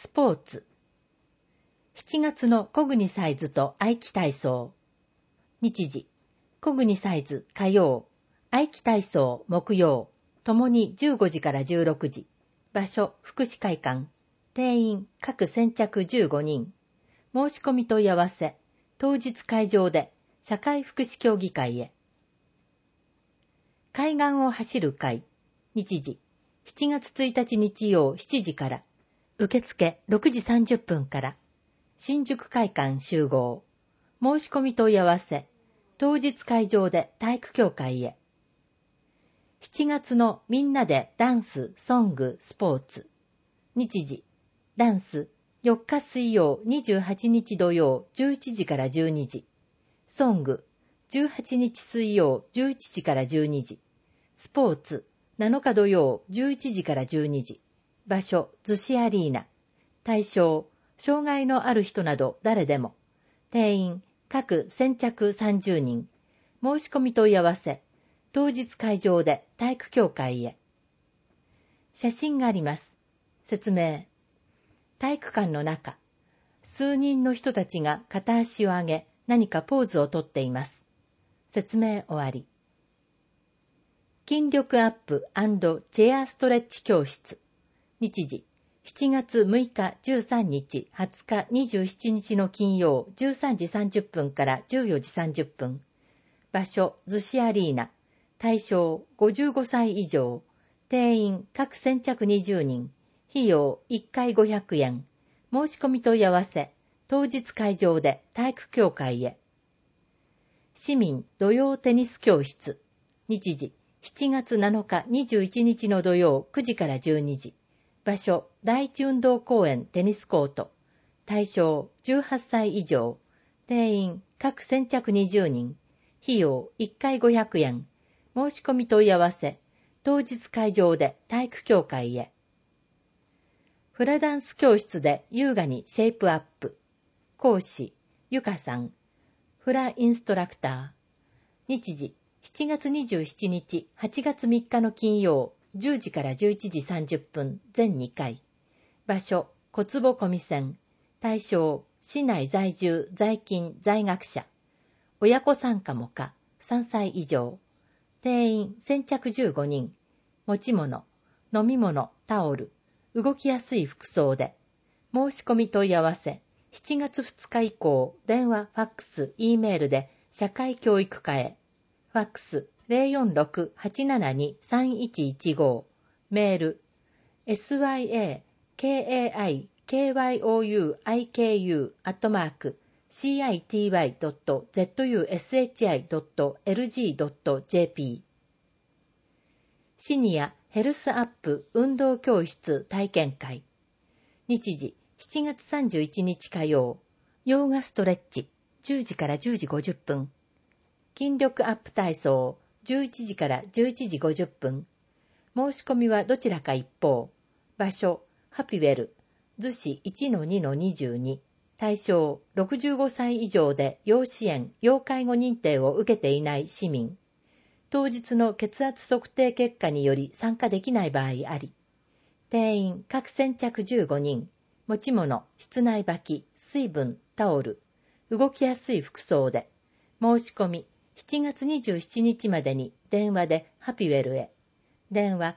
スポーツ。7月のコグニサイズと合気体操。日時、コグニサイズ火曜、合気体操木曜、ともに15時から16時。場所、福祉会館。定員、各先着15人。申し込み問い合わせ。当日会場で、社会福祉協議会へ。海岸を走る会。日時、7月1日日曜7時から。受付6時30分から。新宿会館集合。申し込み問い合わせ。当日会場で体育協会へ。7月のみんなでダンス、ソング、スポーツ。日時、ダンス、4日水曜、28日土曜、11時から12時。ソング、18日水曜、11時から12時。スポーツ、7日土曜、11時から12時。場所、逗子アリーナ。対象、障害のある人など誰でも。定員、各先着30人。申し込み問い合わせ。当日会場で体育協会へ。写真があります。説明。体育館の中。数人の人たちが片足を上げ、何かポーズをとっています。説明終わり。筋力アップ&チェアストレッチ教室。日時、7月6日13日20日27日の金曜13時30分から14時30分。場所、逗子アリーナ。対象、55歳以上。定員、各先着20人。費用、1回500円。申し込み問い合わせ。当日会場で体育協会へ。市民土曜テニス教室。日時、7月7日21日の土曜9時から12時。場所、第一運動公園テニスコート。対象、18歳以上。定員、各先着20人。費用、1回500円。申し込み問い合わせ。当日会場で体育協会へ。フラダンス教室で優雅にシェイプアップ。講師、ゆかさん。フラインストラクター。日時、7月27日、8月3日の金曜、10時から11時30分、全2回。場所、小坪小見線。対象、市内在住、在勤、在学者。親子参加も可、3歳以上。定員、先着15人。持ち物、飲み物、タオル。動きやすい服装で。申し込み問い合わせ。7月2日以降、電話、ファックス、E メールで社会教育課へ。ファックス 046-872-3115。メール syakaikyouyiki.city.zushi.lg.jp。 シニアヘルスアップ運動教室体験会。日時7月31日火曜。ヨガストレッチ10時から10時50分。筋力アップ体操11時から11時50分。申し込みはどちらか一方。場所、ハピウェル、逗子 1-2-22。対象、65歳以上で要支援・要介護認定を受けていない市民。当日の血圧測定結果により参加できない場合あり。定員、各先着15人。持ち物、室内履き、水分、タオル。動きやすい服装で。申し込み、7月27日までに電話でハピウェルへ。電話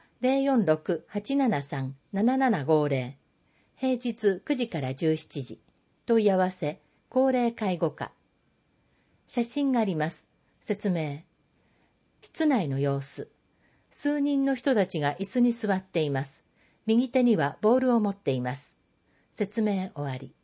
046-873-7750。平日9時から17時。問い合わせ、高齢介護課。写真があります。説明。室内の様子。数人の人たちが椅子に座っています。右手にはボールを持っています。説明終わり。